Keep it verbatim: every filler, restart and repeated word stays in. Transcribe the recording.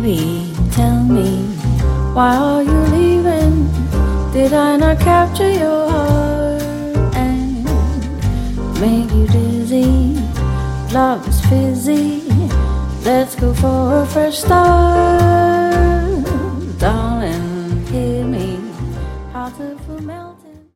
Baby, tell me, why are you leaving? Did I not capture your heart and make you dizzy? Love is fizzy. Let's go for a fresh start.